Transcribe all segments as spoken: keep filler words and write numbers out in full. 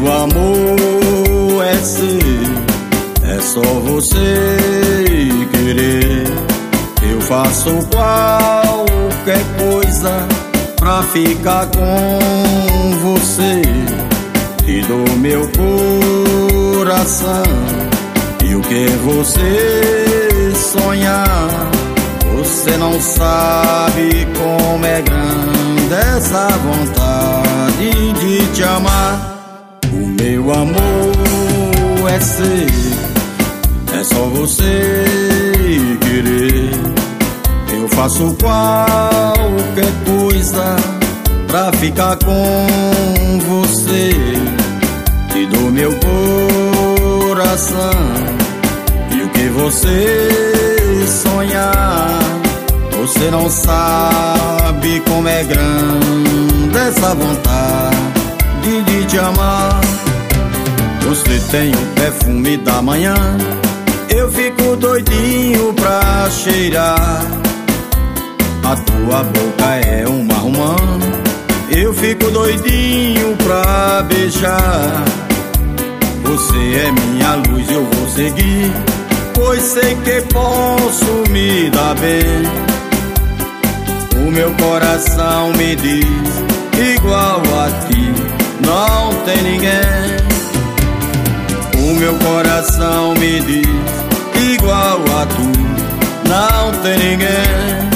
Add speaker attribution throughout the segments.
Speaker 1: meu amor é seu, é só você querer. Eu faço qualquer coisa pra ficar com você. Te dou meu coração e o que você sonhar. Você não sabe como é grande essa vontade de te amar. O meu amor é seu, é só você querer. Eu faço qualquer coisa pra ficar com você. Te dou meu coração e o que você sonhar. Você não sabe como é grande essa vontade de te amar. Você tem o perfume da manhã, eu fico doidinho pra cheirar. A tua boca é uma romã, eu fico doidinho pra beijar. Você é minha luz, eu vou seguir, pois sei que posso me dar bem. O meu coração me diz, igual a ti não tem ninguém. O meu coração me diz, igual a tu não tem ninguém.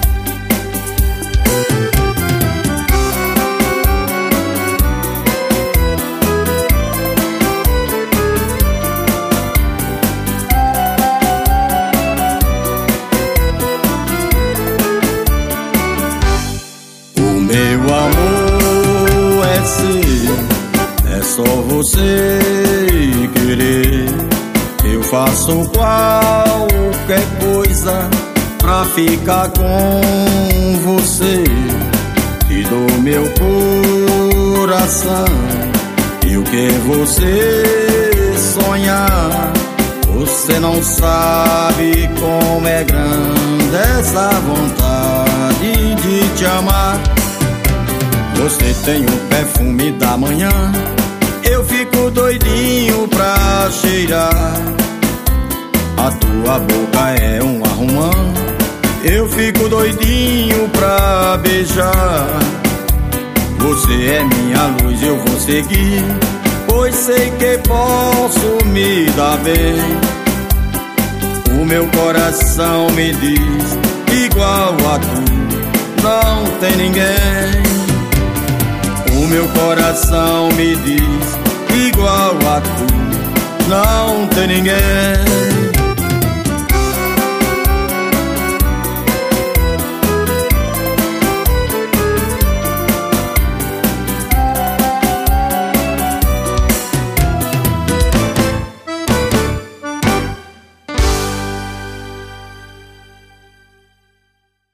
Speaker 1: Meu amor é seu, é só você querer. Eu faço qualquer coisa pra ficar com você. Te dou meu coração e o que você sonhar. Você não sabe como é grande essa vontade de te amar. Você tem o perfume da manhã, eu fico doidinho pra cheirar. A tua boca é um romã, eu fico doidinho pra beijar. Você é minha luz, eu vou seguir, pois sei que posso me dar bem. O meu coração me diz, igual a tu não tem ninguém. O meu coração me diz, igual a tu não tem ninguém.